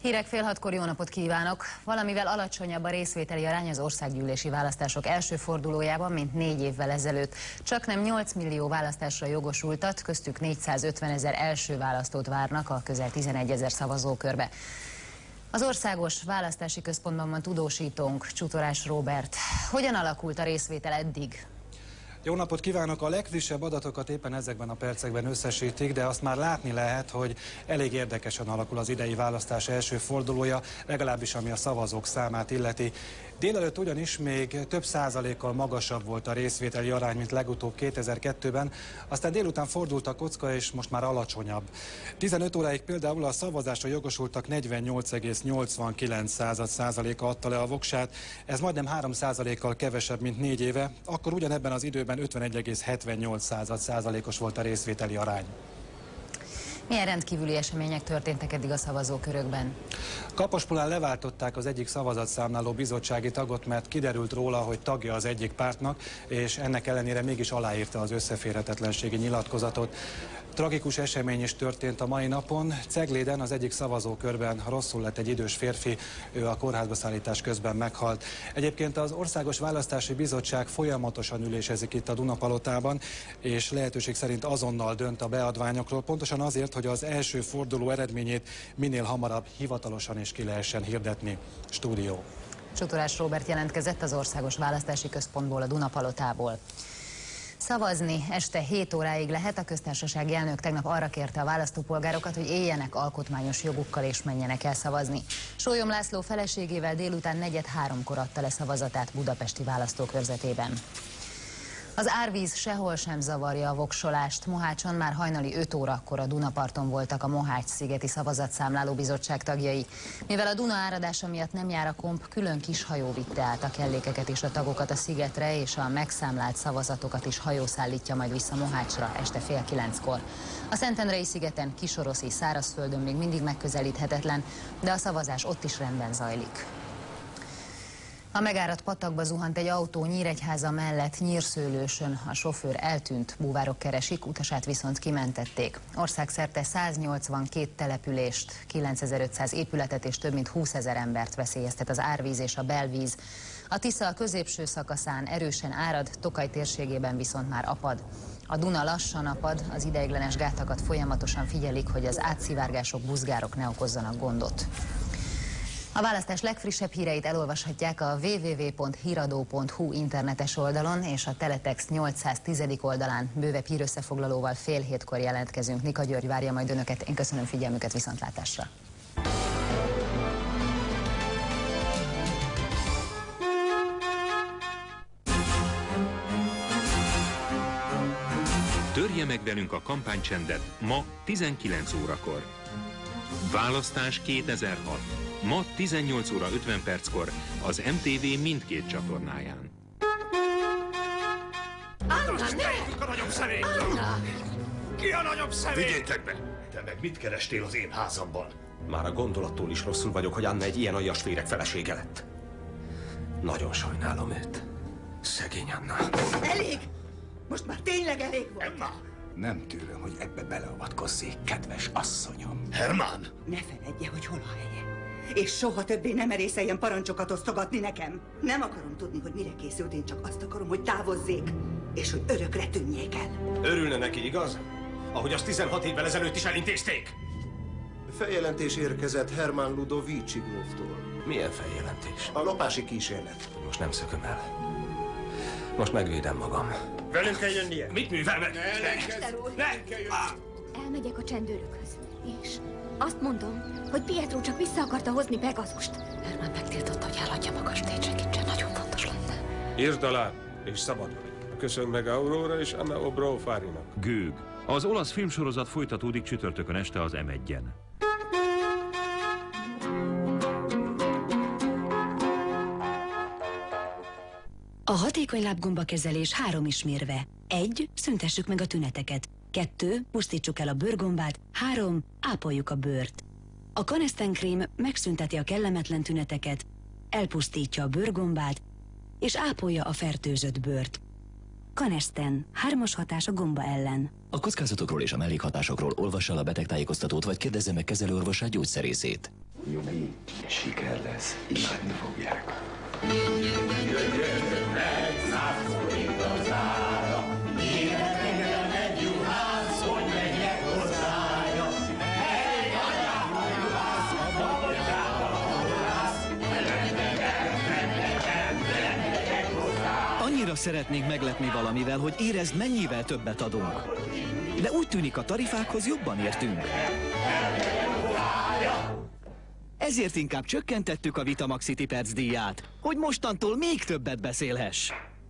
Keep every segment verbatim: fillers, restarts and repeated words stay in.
Hírek fél hatkor, jó napot kívánok! Valamivel alacsonyabb a részvételi arány az országgyűlési választások első fordulójában, mint négy évvel ezelőtt. Csaknem nyolc millió választásra jogosultat, köztük négyszázötven ezer első választót várnak a közel tizenegy ezer szavazókörbe. Az Országos Választási Központban van tudósítónk, Csutorás Róbert. Hogyan alakult a részvétel eddig? Jó napot kívánok! A legfrissebb adatokat éppen ezekben a percekben összesítik, de azt már látni lehet, hogy elég érdekesen alakul az idei választás első fordulója, legalábbis ami a szavazók számát illeti. Délelőtt ugyanis még több százalékkal magasabb volt a részvételi arány, mint legutóbb kétezer-kettőben, aztán délután fordult a kocka, és most már alacsonyabb. tizenöt óráig például a szavazásra jogosultak negyvennyolc egész nyolcvankilenc százaléka adta le a voksát, ez majdnem három százalékkal kevesebb, mint négy éve, akkor ugyanebben az időben ötvenegy egész hetvennyolc százalékos volt a részvételi arány. Milyen rendkívüli események történtek eddig a szavazókörökben? Kapospolán leváltották az egyik szavazatszámláló bizottsági tagot, mert kiderült róla, hogy tagja az egyik pártnak, és ennek ellenére mégis aláírta az összeférhetetlenségi nyilatkozatot. Tragikus esemény is történt a mai napon. Cegléden az egyik szavazókörben rosszul lett egy idős férfi, ő a kórházba szállítás közben meghalt. Egyébként az Országos Választási Bizottság folyamatosan ülésezik itt a Dunapalotában, és lehetőség szerint azonnal dönt a beadványokról, pontosan azért, hogy az első forduló eredményét minél hamarabb hivatalosan is ki lehessen hirdetni. Stúdió. Csutorás Róbert jelentkezett az Országos Választási Központból, a Dunapalotából. Szavazni este hét óráig lehet, a köztársasági elnök tegnap arra kérte a választópolgárokat, hogy éljenek alkotmányos jogukkal és menjenek el szavazni. Sólyom László feleségével délután negyed háromkor adta le szavazatát budapesti választókörzetében. Az árvíz sehol sem zavarja a voksolást. Mohácson már hajnali öt órakor a Dunaparton voltak a Mohács-szigeti szavazatszámláló bizottság tagjai. Mivel a Duna áradása miatt nem jár a komp, külön kis hajó vitte át a kellékeket és a tagokat a szigetre, és a megszámlált szavazatokat is hajó szállítja majd vissza Mohácsra este fél kilenckor. A Szentendrei szigeten, Kisoroszi, szárazföldön még mindig megközelíthetetlen, de a szavazás ott is rendben zajlik. A megáradt patakba zuhant egy autó Nyíregyháza mellett Nyírszőlősön. A sofőr eltűnt, búvárok keresik, utasát viszont kimentették. Országszerte száznyolcvankét települést, kilencezer-ötszáz épületet és több mint húszezer embert veszélyeztet az árvíz és a belvíz. A Tisza a középső szakaszán erősen árad, Tokaj térségében viszont már apad. A Duna lassan apad, az ideiglenes gátakat folyamatosan figyelik, hogy az átszivárgások, buzgárok ne okozzanak gondot. A választás legfrissebb híreit elolvashatják a double-u double-u double-u pont híradó pont hu internetes oldalon és a Teletext nyolcszáztíz. oldalán. Bővebb hírösszefoglalóval fél hétkor jelentkezünk. Nika György várja majd önöket. Én köszönöm figyelmüket, viszontlátásra. Törje meg velünk a kampánycsendet ma tizenkilenc órakor. Választás kétezer-hat. Ma tizennyolc óra ötven perckor az em té vé mindkét csatornáján. Anna, ne! a nagyobb személy! Anna! Ki a nagyobb személy? Vigyétek be! Te meg mit kerestél az én házamban? Már a gondolattól is rosszul vagyok, hogy Anna egy ilyen aljas féreg felesége lett. Nagyon sajnálom őt. Szegény Anna. Elég! Most már tényleg elég volt. Emma! Nem tűröm, hogy ebbe beleavatkozzék, kedves asszonyom. Hermann! Ne feledje, hogy hol a helye. És soha többé nem merészeljen parancsokat osztogatni nekem. Nem akarom tudni, hogy mire készült, én csak azt akarom, hogy távozzék, és hogy örökre tűnjék el. Örülne neki, igaz? Ahogy azt tizenhat évvel ezelőtt is elintézték. Feljelentés érkezett Hermann Ludovici gróftól. Milyen feljelentés? A lopási kísérlet. Most nem szököm el. Most megvédem magam. Velünk kell jönnie. Mit művel meg? Mester úr! Ne kell jönnie. Elmegyek a csendőrökhöz, és azt mondom, hogy Pietro csak vissza akarta hozni Pegazust. Hermann megtiltotta, hogy eladja a kastélyt, segítsen, nagyon fontos lenne. Írd alá, és szabadulj. Köszönöm meg Aurora és Anna Obró-Fárinak. Gőg. Az olasz filmsorozat folytatódik csütörtökön este az em egyen. A hatékony lábgombakezelés három ismérve. Egy, szüntessük meg a tüneteket. Kettő, pusztítsuk el a bőrgombát. Három, ápoljuk a bőrt. A Canesten krém megszünteti a kellemetlen tüneteket, elpusztítja a bőrgombát, és ápolja a fertőzött bőrt. Canesten. Hármas hatás a gomba ellen. A kockázatokról és a mellékhatásokról olvassa el a betegtájékoztatót, vagy kérdezze meg kezelőorvosát, gyógyszerészét. Nyugi, siker lesz, imádni fogják. Annyira szeretnénk meglepni valamivel, hogy érezd, mennyivel többet adunk. De úgy tűnik, a tarifákhoz jobban értünk. Ezért inkább csökkentettük a Vitamax City Perc díját, hogy mostantól még többet beszélhess.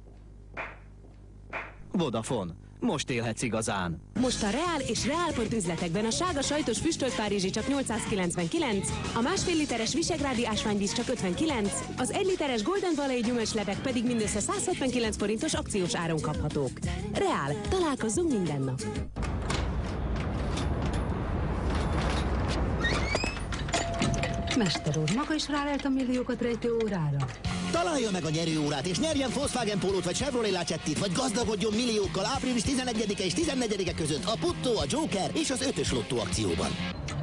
Vodafone. Most élhetsz igazán. Most a Real és Real.pont üzletekben a sárga sajtos füstölt párizsi csak nyolcszázkilencvenkilenc, a másfél literes visegrádi ásványvíz csak ötvenkilenc, az egy literes Golden Valley gyümölcslevek pedig mindössze száz hetvenkilenc forintos akciós áron kaphatók. Real. Találkozzunk minden nap. Mester úr, maga is rálelt a milliókat rejtő órára? Találja meg a nyerőórát, és nyerjen Volkswagen Pólót vagy Chevrolet Lacettit, vagy gazdagodjon milliókkal április tizennegyedike és tizennegyedike között a Putto, a Joker és az ötös lottó akcióban.